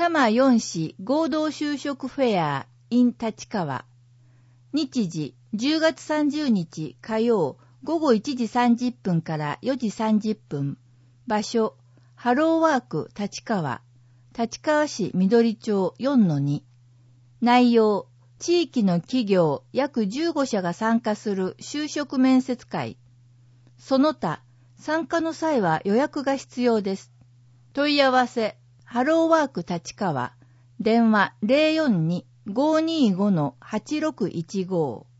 多摩4市合同就職フェア in 立川。日時10月30日火曜午後1時30分から4時30分。場所、ハローワーク立川。立川市緑町 4-2。内容、地域の企業約15社が参加する就職面接会。その他、参加の際は予約が必要です。問い合わせ、ハローワーク立川。電話 042-525-8615。